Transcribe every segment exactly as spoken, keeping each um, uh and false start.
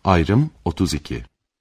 Ayrım otuz iki.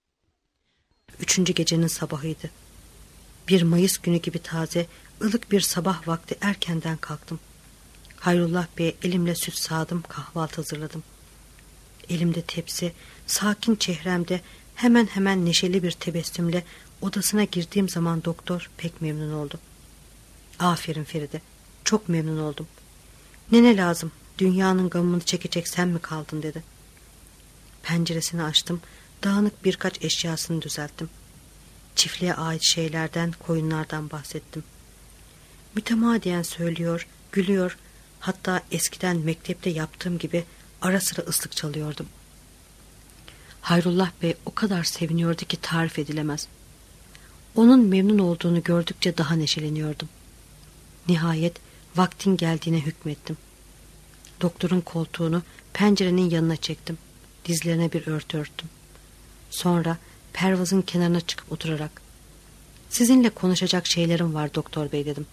Üçüncü gecenin sabahıydı. Bir Mayıs günü gibi taze, ılık bir sabah vakti erkenden kalktım. Hayrullah Bey'e elimle süt sağdım, kahvaltı hazırladım. Elimde tepsi, sakin çehremde hemen hemen neşeli bir tebessümle odasına girdiğim zaman doktor pek memnun oldu. Aferin Feride, çok memnun oldum. Ne lazım, dünyanın gamını çekecek sen mi kaldın dedi. Penceresini açtım, dağınık birkaç eşyasını düzelttim. Çiftliğe ait şeylerden, koyunlardan bahsettim. Mütemadiyen söylüyor, gülüyor, hatta eskiden mektepte yaptığım gibi ara sıra ıslık çalıyordum. Hayrullah Bey o kadar seviniyordu ki tarif edilemez. Onun memnun olduğunu gördükçe daha neşeleniyordum. Nihayet vaktin geldiğine hükmettim. Doktorun koltuğunu pencerenin yanına çektim. Dizlerine bir örtü örttüm. Sonra pervazın kenarına çıkıp oturarak "Sizinle konuşacak şeylerim var doktor bey" dedim.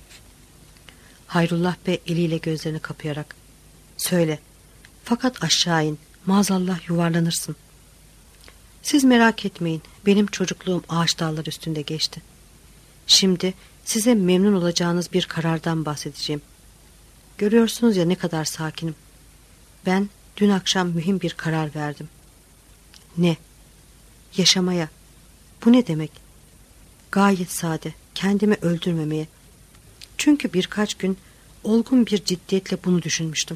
Hayrullah Bey eliyle gözlerini kapayarak "Söyle, fakat aşağı in, maazallah yuvarlanırsın." "Siz merak etmeyin, benim çocukluğum ağaç dalları üstünde geçti. Şimdi size memnun olacağınız bir karardan bahsedeceğim. Görüyorsunuz ya ne kadar sakinim. Ben dün akşam mühim bir karar verdim." "Ne?" "Yaşamaya." "Bu ne demek?" "Gayet sade, kendimi öldürmemeye. Çünkü birkaç gün olgun bir ciddiyetle bunu düşünmüştüm."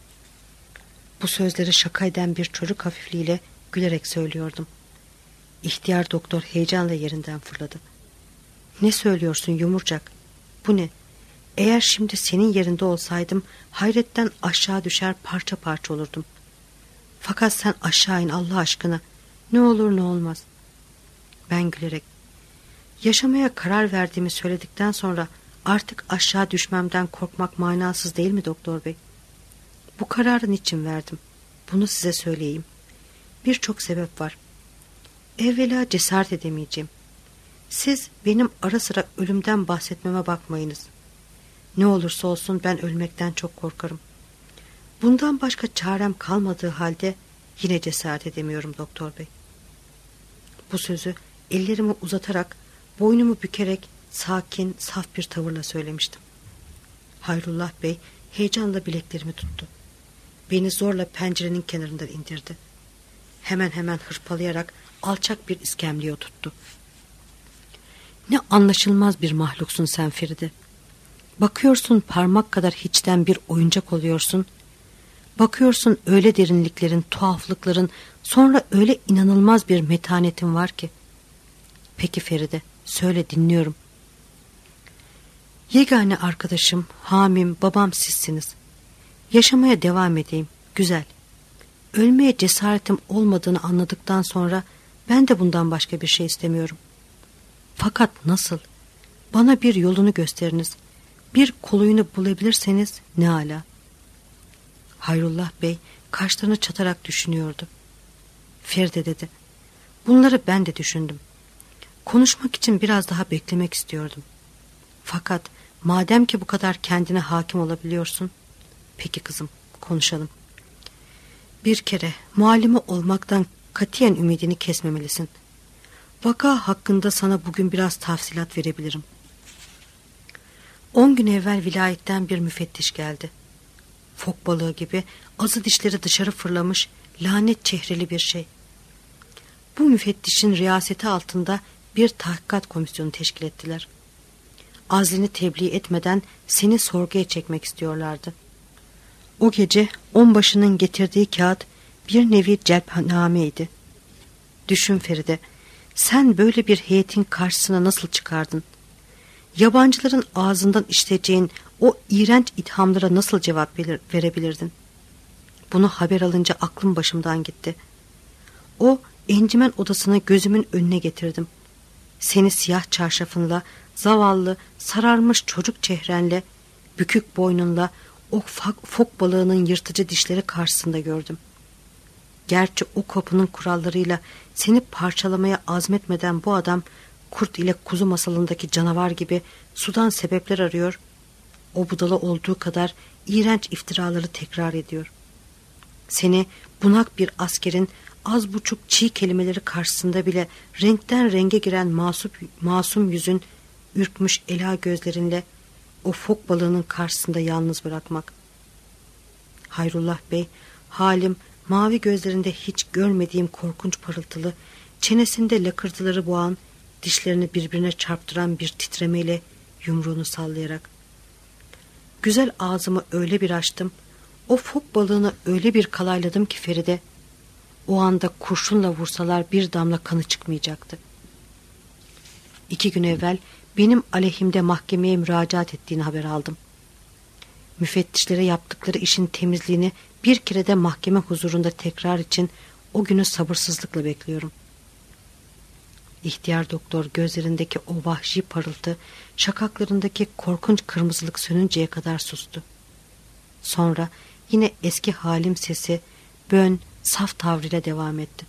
Bu sözleri şaka eden bir çocuk hafifliğiyle gülerek söylüyordum. İhtiyar doktor heyecanla yerinden fırladı. "Ne söylüyorsun yumurcak? Bu ne? Eğer şimdi senin yerinde olsaydım hayretten aşağı düşer parça parça olurdum. Fakat sen aşağı in Allah aşkına. Ne olur ne olmaz." Ben gülerek "Yaşamaya karar verdiğimi söyledikten sonra artık aşağı düşmemden korkmak manasız değil mi doktor bey? Bu kararı niçin verdim? Bunu size söyleyeyim. Birçok sebep var. Evvela cesaret edemeyeceğim. Siz benim ara sıra ölümden bahsetmeme bakmayınız. Ne olursa olsun ben ölmekten çok korkarım. Bundan başka çarem kalmadığı halde yine cesaret edemiyorum doktor bey." Bu sözü ellerimi uzatarak, boynumu bükerek sakin, saf bir tavırla söylemiştim. Hayrullah Bey heyecanla bileklerimi tuttu. Beni zorla pencerenin kenarından indirdi. Hemen hemen hırpalayarak alçak bir iskemleye oturttu. "Ne anlaşılmaz bir mahluksun sen Feride. Bakıyorsun parmak kadar hiçten bir oyuncak oluyorsun. Bakıyorsun öyle derinliklerin, tuhaflıkların, sonra öyle inanılmaz bir metanetin var ki." "Peki Feride, söyle dinliyorum." "Yegane arkadaşım, hamim, babam sizsiniz. Yaşamaya devam edeyim, güzel. Ölmeye cesaretim olmadığını anladıktan sonra ben de bundan başka bir şey istemiyorum. Fakat nasıl? Bana bir yolunu gösteriniz. Bir kolayını bulabilirseniz ne âlâ." Hayrullah Bey kaşlarını çatarak düşünüyordu. "Feride" dedi, "bunları ben de düşündüm. Konuşmak için biraz daha beklemek istiyordum. Fakat madem ki bu kadar kendine hakim olabiliyorsun, peki kızım, konuşalım. Bir kere muallime olmaktan katiyen ümidini kesmemelisin. Vaka hakkında sana bugün biraz tafsilat verebilirim. On gün evvel vilayetten bir müfettiş geldi. Fok balığı gibi azı dişleri dışarı fırlamış lanet çehreli bir şey. Bu müfettişin riyaseti altında bir tahkikat komisyonu teşkil ettiler. Azlini tebliğ etmeden seni sorguya çekmek istiyorlardı. O gece onbaşının getirdiği kağıt bir nevi celpnameydi. Düşün Feride, sen böyle bir heyetin karşısına nasıl çıkardın? Yabancıların ağzından işiteceğin o iğrenç ithamlara nasıl cevap verebilirdin? Bunu haber alınca aklım başımdan gitti. O encimen odasını gözümün önüne getirdim. Seni siyah çarşafınla, zavallı, sararmış çocuk çehrenle, bükük boynunla, o fok balığının yırtıcı dişleri karşısında gördüm. Gerçi o kapının kurallarıyla seni parçalamaya azmetmeden bu adam kurt ile kuzu masalındaki canavar gibi sudan sebepler arıyor, o budala olduğu kadar iğrenç iftiraları tekrar ediyor. Seni bunak bir askerin az buçuk çiğ kelimeleri karşısında bile renkten renge giren masum, masum yüzün, ürkmüş ela gözlerinle o fok balığının karşısında yalnız bırakmak. Hayrullah Bey, halim mavi gözlerinde hiç görmediğim korkunç parıltılı, çenesinde lakırtıları boğan, dişlerini birbirine çarptıran bir titremeyle yumruğunu sallayarak. Güzel ağzımı öyle bir açtım, o fok balığını öyle bir kalayladım ki Feride, o anda kurşunla vursalar bir damla kanı çıkmayacaktı. İki gün evvel benim aleyhimde mahkemeye müracaat ettiğini haber aldım. Müfettişlere yaptıkları işin temizliğini bir kere de mahkeme huzurunda tekrar için o günü sabırsızlıkla bekliyorum. İhtiyar doktor gözlerindeki o vahşi parıltı, şakaklarındaki korkunç kırmızılık sönünceye kadar sustu. Sonra yine eski halim sesi bön, saf tavrıyla devam etti.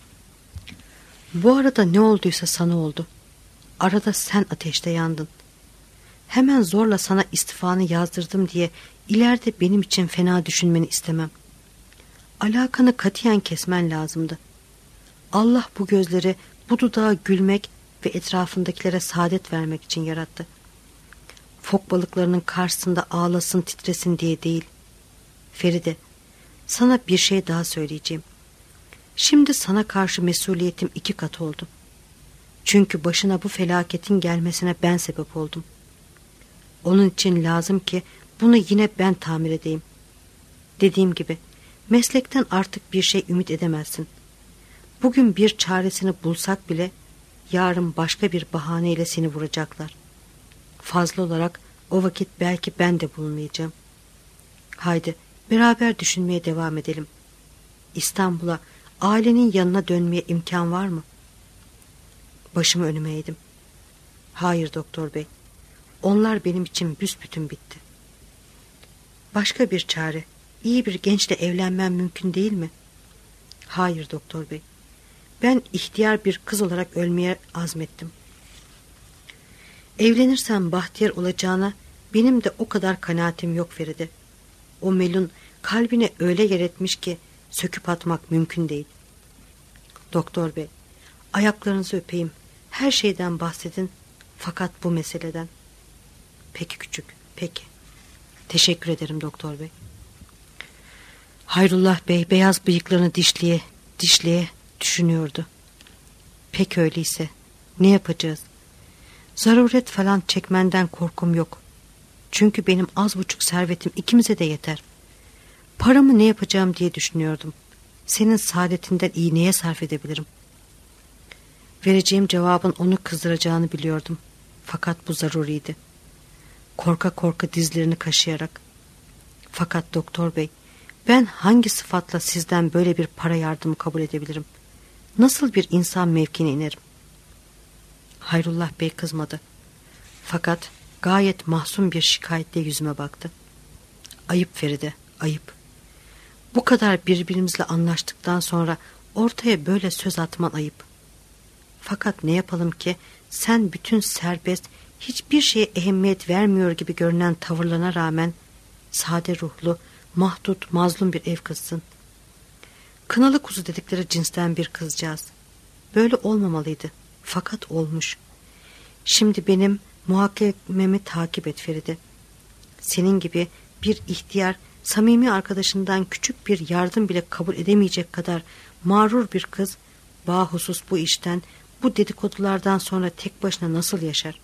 Bu arada ne olduysa sana oldu. Arada sen ateşte yandın. Hemen zorla sana istifanı yazdırdım diye ileride benim için fena düşünmeni istemem. Alakanı katiyen kesmen lazımdı. Allah bu gözleri, bu dudağa gülmek ve etrafındakilere saadet vermek için yarattı. Fok balıklarının karşısında ağlasın, titresin diye değil. Feride, sana bir şey daha söyleyeceğim. Şimdi sana karşı mesuliyetim iki kat oldu. Çünkü başına bu felaketin gelmesine ben sebep oldum. Onun için lazım ki bunu yine ben tamir edeyim. Dediğim gibi meslekten artık bir şey ümit edemezsin. Bugün bir çaresini bulsak bile yarın başka bir bahaneyle seni vuracaklar. Fazla olarak o vakit belki ben de bulunmayacağım. Haydi beraber düşünmeye devam edelim. İstanbul'a, ailenin yanına dönmeye imkan var mı? Başımı önüme eğdim. Hayır doktor bey. Onlar benim için büsbütün bitti. Başka bir çare, iyi bir gençle evlenmem mümkün değil mi? Hayır doktor bey. Ben ihtiyar bir kız olarak ölmeye azmettim. Evlenirsem bahtiyar olacağına benim de o kadar kanaatim yok Feride. O melun kalbine öyle yer etmiş ki söküp atmak mümkün değil. Doktor bey, ayaklarınızı öpeyim. Her şeyden bahsedin, fakat bu meseleden. Peki küçük, peki. Teşekkür ederim doktor bey. Hayrullah Bey beyaz bıyıklarını dişliye, dişliye düşünüyordu. Peki öyleyse ne yapacağız? Zaruret falan çekmenden korkum yok. Çünkü benim az buçuk servetim ikimize de yeter. Paramı ne yapacağım diye düşünüyordum. Senin saadetinden iyi neye sarf edebilirim? Vereceğim cevabın onu kızdıracağını biliyordum. Fakat bu zaruriydi. Korka korka dizlerini kaşıyarak. Fakat doktor bey, ben hangi sıfatla sizden böyle bir para yardımı kabul edebilirim? Nasıl bir insan mevkine inerim? Hayrullah Bey kızmadı. Fakat gayet mahzun bir şikayetle yüzüme baktı. Ayıp Feride, ayıp. Bu kadar birbirimizle anlaştıktan sonra ortaya böyle söz atman ayıp. Fakat ne yapalım ki sen bütün serbest, hiçbir şeye ehemmiyet vermiyor gibi görünen tavırlarına rağmen sade ruhlu, mahdut, mazlum bir ev kızsın. Kınalı kuzu dedikleri cinsten bir kızcağız. Böyle olmamalıydı. Fakat olmuş. Şimdi benim muhakememi takip et Feride. Senin gibi bir ihtiyar, samimi arkadaşından küçük bir yardım bile kabul edemeyecek kadar mağrur bir kız, bahusus bu işten, bu dedikodulardan sonra tek başına nasıl yaşar?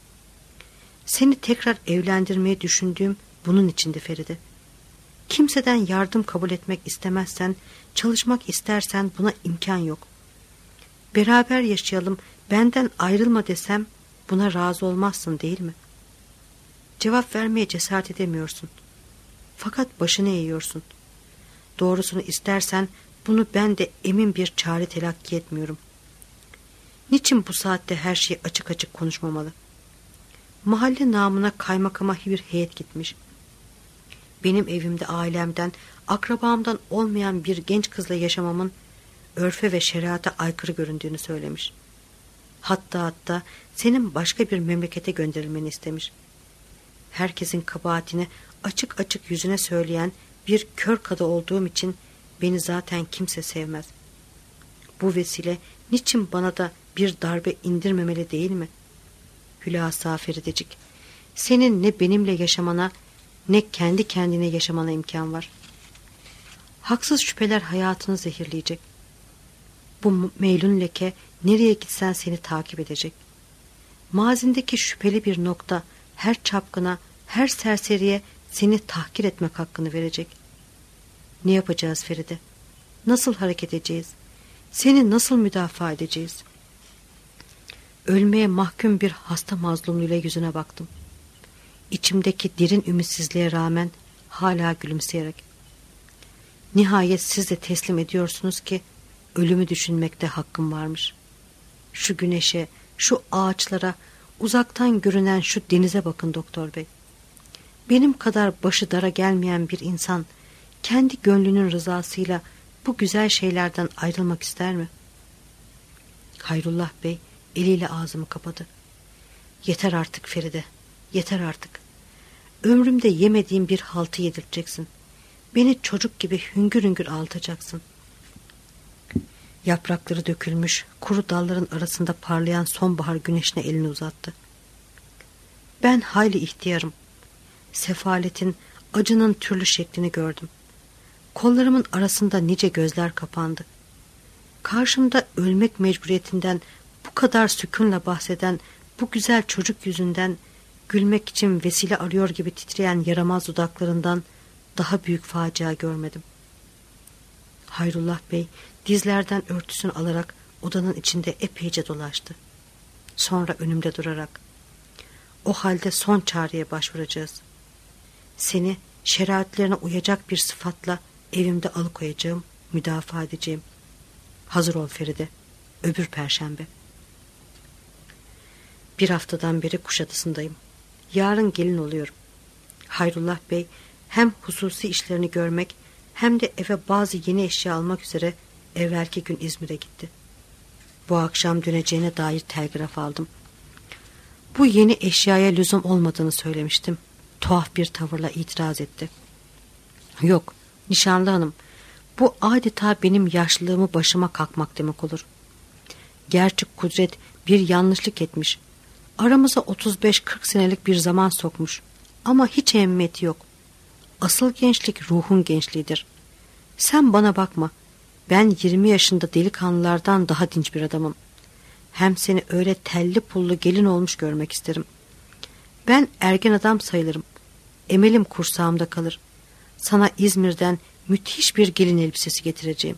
Seni tekrar evlendirmeyi düşündüğüm bunun içindi Feride. Kimseden yardım kabul etmek istemezsen, çalışmak istersen buna imkan yok. Beraber yaşayalım, benden ayrılma desem buna razı olmazsın değil mi? Cevap vermeye cesaret edemiyorsun. Fakat başını eğiyorsun. Doğrusunu istersen bunu ben de emin bir çare telakki etmiyorum. Niçin bu saatte her şeyi açık açık konuşmamalı? Mahalle namına kaymakama bir heyet gitmiş. Benim evimde ailemden, akrabamdan olmayan bir genç kızla yaşamamın örfe ve şeriata aykırı göründüğünü söylemiş. Hatta hatta senin başka bir memlekete gönderilmeni istemiş. Herkesin kabahatini açık açık yüzüne söyleyen bir kör kadı olduğum için beni zaten kimse sevmez. bu vesile niçin bana da bir darbe indirmemeli değil mi? Hülasa Feridecik, senin ne benimle yaşamana ne kendi kendine yaşamana imkan var. Haksız şüpheler hayatını zehirleyecek. Bu meylun leke nereye gitsen seni takip edecek. Mazindeki şüpheli bir nokta her çapkına, her serseriye seni tahkir etmek hakkını verecek. Ne yapacağız Feride? Nasıl hareket edeceğiz? Seni nasıl müdafaa edeceğiz? Ölmeye mahkum bir hasta mazlumluğuyla yüzüne baktım. İçimdeki derin ümitsizliğe rağmen hala gülümseyerek. Nihayet siz de teslim ediyorsunuz ki ölümü düşünmekte hakkım varmış. Şu güneşe, şu ağaçlara, uzaktan görünen şu denize bakın doktor bey. Benim kadar başı dara gelmeyen bir insan kendi gönlünün rızasıyla bu güzel şeylerden ayrılmak ister mi? Hayrullah Bey eliyle ağzımı kapadı. Yeter artık Feride, yeter artık. Ömrümde yemediğim bir haltı yedirteceksin. Beni çocuk gibi hüngür hüngür ağlatacaksın. Yaprakları dökülmüş, kuru dalların arasında parlayan sonbahar güneşine elini uzattı. Ben hayli ihtiyarım. Sefaletin, acının türlü şeklini gördüm. Kollarımın arasında nice gözler kapandı. Karşımda ölmek mecburiyetinden bu kadar sükûnla bahseden bu güzel çocuk yüzünden gülmek için vesile arıyor gibi titreyen yaramaz dudaklarından daha büyük facia görmedim. Hayrullah Bey dizlerden örtüsünü alarak odanın içinde epeyce dolaştı. Sonra önümde durarak, o halde son çareye başvuracağız. Seni şeriatlerine uyacak bir sıfatla evimde alıkoyacağım, müdafaa edeceğim. Hazır ol Feride, öbür perşembe. Bir haftadan beri Kuşadası'ndayım. Yarın gelin oluyorum. Hayrullah Bey hem hususi işlerini görmek hem de eve bazı yeni eşya almak üzere evvelki gün İzmir'e gitti. Bu akşam döneceğine dair telgraf aldım. Bu yeni eşyaya lüzum olmadığını söylemiştim. Tuhaf bir tavırla itiraz etti. Yok, nişanlı hanım, bu adeta benim yaşlılığımı başıma kalkmak demek olur. Gerçi Kudret bir yanlışlık etmiş. Aramıza otuz beş kırk senelik bir zaman sokmuş. Ama hiç ehemmiyeti yok. Asıl gençlik ruhun gençliğidir. Sen bana bakma. Ben yirmi yaşında delikanlılardan daha dinç bir adamım. Hem seni öyle telli pullu gelin olmuş görmek isterim. Ben ergen adam sayılırım. Emelim kursağımda kalır. Sana İzmir'den müthiş bir gelin elbisesi getireceğim.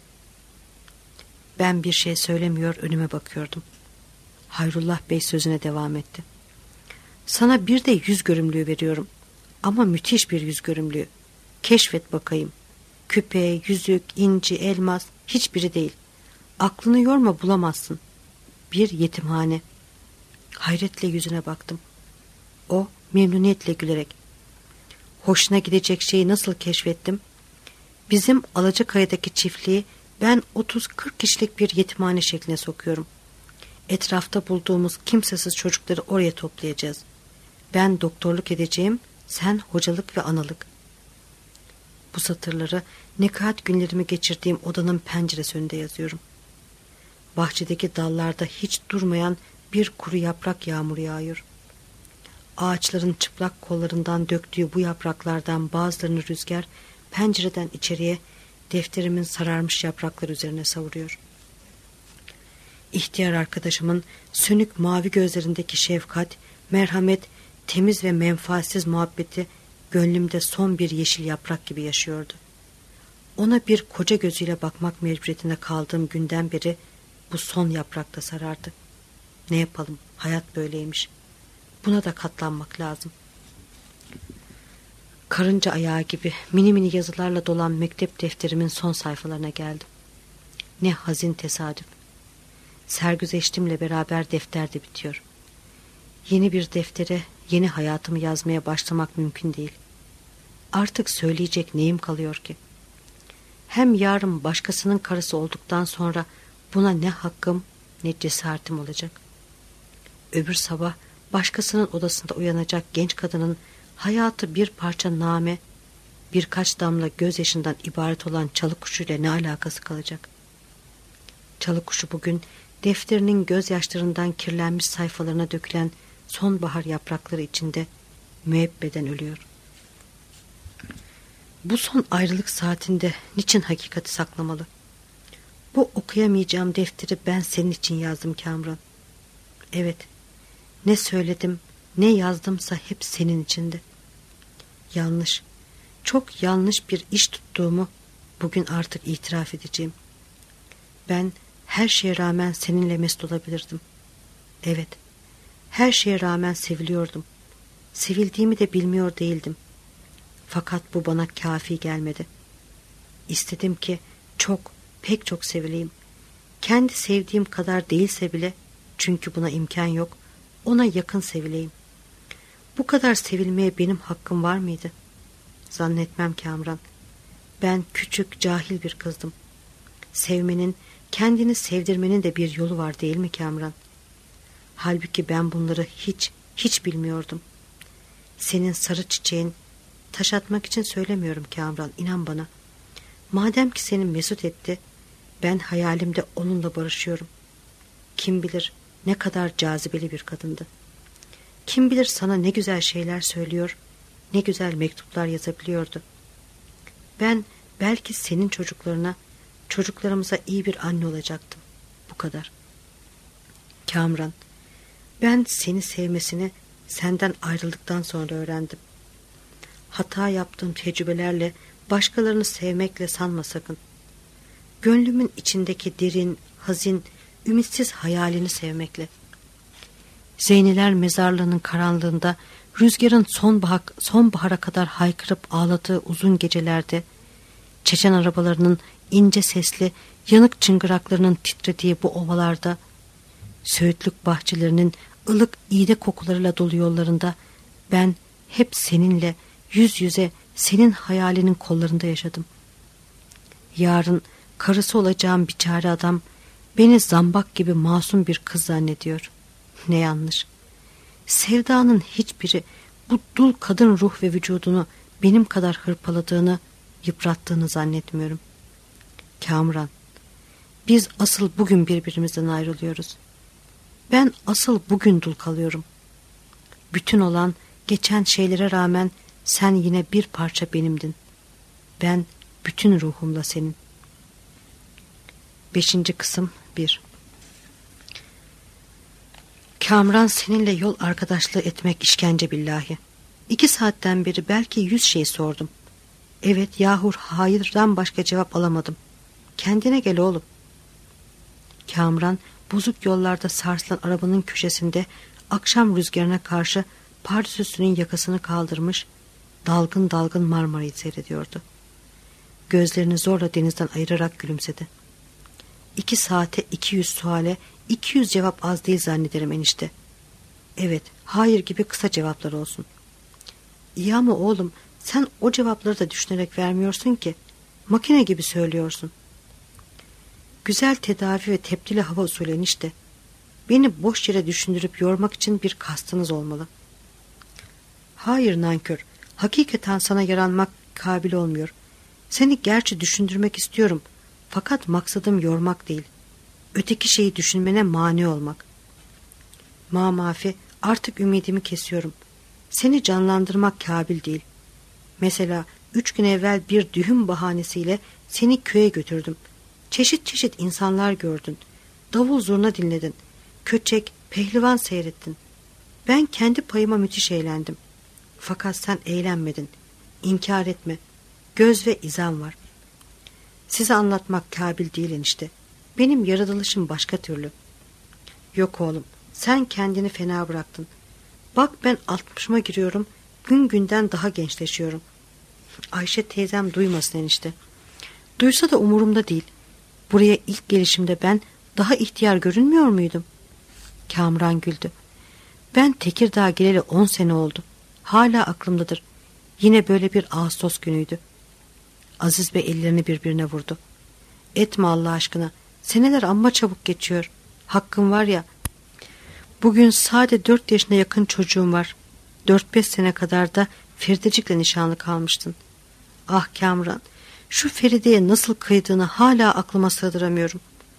Ben bir şey söylemiyor, önüme bakıyordum. Hayrullah Bey sözüne devam etti. Sana bir de yüz görümlüğü veriyorum. Ama müthiş bir yüz görümlüğü. Keşfet bakayım. Küpe, yüzük, inci, elmas hiçbiri değil. Aklını yorma, bulamazsın. Bir yetimhane. Hayretle yüzüne baktım. O memnuniyetle gülerek. Hoşuna gidecek şeyi nasıl keşfettim? Bizim Alacakaya'daki çiftliği ben otuz kırk kişilik bir yetimhane şekline sokuyorum. Etrafta bulduğumuz kimsesiz çocukları oraya toplayacağız. Ben doktorluk edeceğim, sen hocalık ve analık. Bu satırları nekaat günlerimi geçirdiğim odanın penceresi önünde yazıyorum. Bahçedeki dallarda hiç durmayan bir kuru yaprak yağmuru yağıyor. Ağaçların çıplak kollarından döktüğü bu yapraklardan bazılarını rüzgar pencereden içeriye defterimin sararmış yaprakları üzerine savuruyor. İhtiyar arkadaşımın sönük mavi gözlerindeki şefkat, merhamet, temiz ve menfaatsiz muhabbeti gönlümde son bir yeşil yaprak gibi yaşıyordu. Ona bir koca gözüyle bakmak mecburiyetinde kaldığım günden beri bu son yaprakta sarardı. Ne yapalım, hayat böyleymiş. Buna da katlanmak lazım. Karınca ayağı gibi mini mini yazılarla dolan mektep defterimin son sayfalarına geldim. Ne hazin tesadüf. Sergüzeştimle beraber defter de bitiyor. Yeni bir deftere yeni hayatımı yazmaya başlamak mümkün değil. Artık söyleyecek neyim kalıyor ki? Hem yarın başkasının karısı olduktan sonra buna ne hakkım ne cesaretim olacak. Öbür sabah başkasının odasında uyanacak genç kadının hayatı bir parça name, birkaç damla gözyaşından ibaret olan çalı kuşuyla ne alakası kalacak? Çalıkuşu bugün defterinin gözyaşlarından kirlenmiş sayfalarına dökülen sonbahar yaprakları içinde müebbeden ölüyor. Bu son ayrılık saatinde niçin hakikati saklamalı? Bu okuyamayacağım defteri ben senin için yazdım Kamran. Evet, ne söyledim, ne yazdımsa hep senin içindi. Yanlış, çok yanlış bir iş tuttuğumu bugün artık itiraf edeceğim. Ben her şeye rağmen seninle mesut olabilirdim. Evet, her şeye rağmen seviliyordum. Sevildiğimi de bilmiyor değildim. Fakat bu bana kafi gelmedi. İstedim ki çok, pek çok sevileyim. Kendi sevdiğim kadar değilse bile, çünkü buna imkan yok, ona yakın sevileyim. Bu kadar sevilmeye benim hakkım var mıydı? Zannetmem Kamran. Ben küçük, cahil bir kızdım. Sevmenin, kendini sevdirmenin de bir yolu var değil mi Kamran? Halbuki ben bunları hiç, hiç bilmiyordum. Senin sarı çiçeğin, taş atmak için söylemiyorum Kamran, inan bana. Madem ki seni mesut etti, ben hayalimde onunla barışıyorum. Kim bilir ne kadar cazibeli bir kadındı. Kim bilir sana ne güzel şeyler söylüyor, ne güzel mektuplar yazabiliyordu. Ben belki senin çocuklarına, çocuklarımıza iyi bir anne olacaktım. Bu kadar. Kamran, ben seni sevmesini senden ayrıldıktan sonra öğrendim. Hata yaptığım tecrübelerle, başkalarını sevmekle sanma sakın. Gönlümün içindeki derin, hazin, ümitsiz hayalini sevmekle. Zeyniler mezarlığının karanlığında, rüzgarın sonbahar, sonbahara kadar haykırıp ağladığı uzun gecelerde, Çeçen arabalarının ince sesli, yanık çıngıraklarının titrediği bu ovalarda, söğütlük bahçelerinin ılık iğde kokularıyla dolu yollarında, ben hep seninle yüz yüze, senin hayalinin kollarında yaşadım. Yarın karısı olacağım biçare adam beni zambak gibi masum bir kız zannediyor. Ne yanlış. Sevdanın hiçbiri bu dul kadın ruh ve vücudunu benim kadar hırpaladığını, yıprattığını zannetmiyorum. Kamran, biz asıl bugün birbirimizden ayrılıyoruz. Ben asıl bugün dul kalıyorum. Bütün olan, geçen şeylere rağmen sen yine bir parça benimdin. Ben bütün ruhumla senin. Beşinci kısım bir. Kamran, seninle yol arkadaşlığı etmek işkence billahi. İki saatten beri belki yüz şey sordum. Evet yahur hayırdan başka cevap alamadım. Kendine gel oğlum. Kamran, bozuk yollarda sarsılan arabanın köşesinde akşam rüzgarına karşı pardösüsünün yakasını kaldırmış, dalgın dalgın Marmara'yı seyrediyordu. Gözlerini zorla denizden ayırarak gülümsedi. İki saate iki yüz suale iki yüz cevap az değil zannederim enişte. Evet, hayır gibi kısa cevaplar olsun. İyi ama oğlum, sen o cevapları da düşünerek vermiyorsun ki. Makine gibi söylüyorsun. Güzel tedavi ve tepdili hava usulü enişte. Beni boş yere düşündürüp yormak için bir kastınız olmalı. Hayır nankör, hakikaten sana yaranmak kabil olmuyor. Seni gerçi düşündürmek istiyorum. Fakat maksadım yormak değil. Öteki şeyi düşünmene mani olmak. Ma mafi, artık ümidimi kesiyorum. Seni canlandırmak kabil değil. Mesela üç gün evvel bir dühüm bahanesiyle seni köye götürdüm. Çeşit çeşit insanlar gördün. Davul zurna dinledin. Köçek, pehlivan seyrettin. Ben kendi payıma müthiş eğlendim. Fakat sen eğlenmedin. İnkar etme. Göz ve izan var. Size anlatmak kabil değil enişte. Benim yaratılışım başka türlü. Yok oğlum, sen kendini fena bıraktın. Bak ben altmışıma giriyorum, gün günden daha gençleşiyorum. Ayşe teyzem duymasın enişte. Duysa da umurumda değil. Buraya ilk gelişimde ben daha ihtiyar görünmüyor muydum? Kamran güldü. Ben Tekirdağ'a geleli on sene oldu. Hala aklımdadır. Yine böyle bir Ağustos günüydü. Aziz Bey ellerini birbirine vurdu. Etme Allah aşkına. Seneler amma çabuk geçiyor. Hakkım var ya. Bugün sade dört yaşına yakın çocuğum var. Dört beş sene kadar da Feridecik'le nişanlı kalmıştın. Ah Kamran, şu Feride'ye nasıl kıydığını hala aklıma sığdıramıyorum.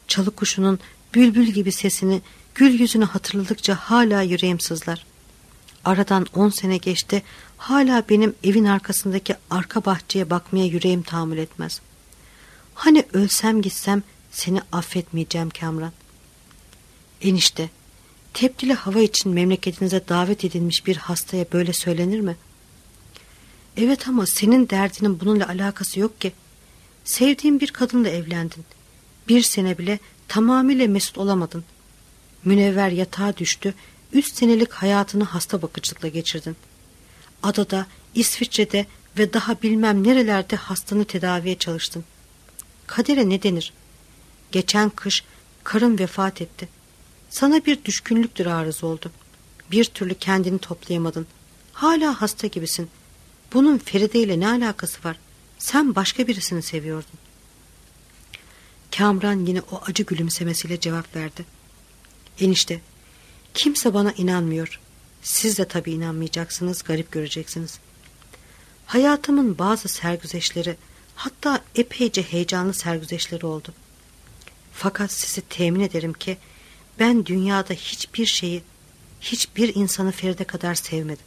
Çalı kuşunun bülbül gibi sesini, gül yüzünü hatırladıkça hala yüreğim sızlar. Aradan on sene geçti, hala benim evin arkasındaki arka bahçeye bakmaya yüreğim tahammül etmez. Hani ölsem gitsem seni affetmeyeceğim Kamran. Enişte, tepdili hava için memleketinize davet edilmiş bir hastaya böyle söylenir mi? Evet, ama senin derdinin bununla alakası yok ki. Sevdiğin bir kadınla evlendin. Bir sene bile tamamıyla mesut olamadın. Münevver yatağa düştü, üç senelik hayatını hasta bakıcılıkla geçirdin. Adada, İsviçre'de ve daha bilmem nerelerde hastanı tedaviye çalıştın. Kadere ne denir? Geçen kış karın vefat etti. Sana bir düşkünlüktür arız oldu. Bir türlü kendini toplayamadın. Hala hasta gibisin. Bunun Feride ile ne alakası var? Sen başka birisini seviyordun. Kamran yine o acı gülümsemesiyle cevap verdi. Enişte, kimse bana inanmıyor. Siz de tabii inanmayacaksınız, garip göreceksiniz. Hayatımın bazı sergüzeşleri, hatta epeyce heyecanlı sergüzeşleri oldu. Fakat sizi temin ederim ki ben dünyada hiçbir şeyi, hiçbir insanı Feride kadar sevmedim.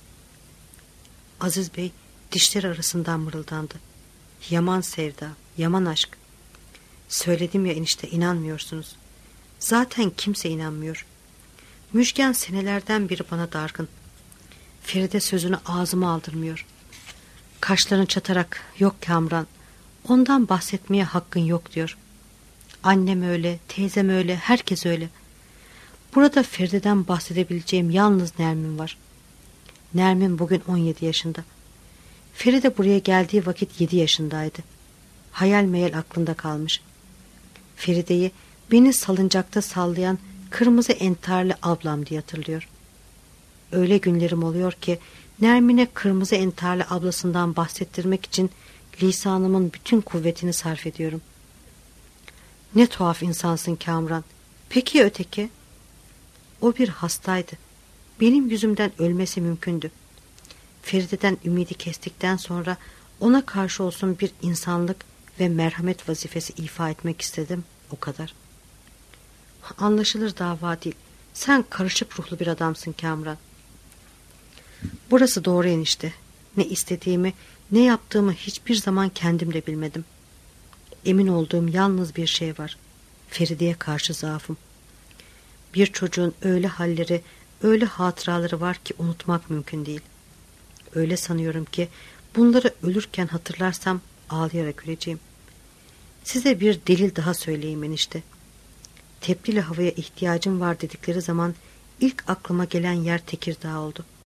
Aziz Bey dişleri arasından mırıldandı. Yaman sevda, yaman aşk. Söyledim ya enişte, inanmıyorsunuz. Zaten kimse inanmıyor. Müjgan senelerden beri bana dargın. Feride sözünü ağzıma aldırmıyor. Kaşlarını çatarak, yok Kamran, ondan bahsetmeye hakkın yok diyor. Annem öyle, teyzem öyle, herkes öyle. Burada Feride'den bahsedebileceğim yalnız Nermin var. Nermin bugün on yedi yaşında. Feride buraya geldiği vakit yedi yaşındaydı. Hayal meyal aklında kalmış. Feride'yi beni salıncakta sallayan kırmızı entarlı ablam diye hatırlıyor. Öyle günlerim oluyor ki Nermin'e kırmızı entarlı ablasından bahsettirmek için lisanımın bütün kuvvetini sarf ediyorum. Ne tuhaf insansın Kamran. Peki ya öteki? O bir hastaydı. Benim yüzümden ölmesi mümkündü. Feride'den ümidi kestikten sonra ona karşı olsun bir insanlık ve merhamet vazifesi ifa etmek istedim, o kadar. Anlaşılır dava değil. Sen karışık ruhlu bir adamsın Kamran. Burası doğru enişte. Ne istediğimi, ne yaptığımı hiçbir zaman kendim de bilmedim. Emin olduğum yalnız bir şey var. Feride'ye karşı zaafım. Bir çocuğun öyle halleri, öyle hatıraları var ki unutmak mümkün değil. Öyle sanıyorum ki bunları ölürken hatırlarsam ağlayarak öleceğim. Size bir delil daha söyleyeyim enişte. Tepdili havaya ihtiyacım var dedikleri zaman ilk aklıma gelen yer Tekirdağ oldu.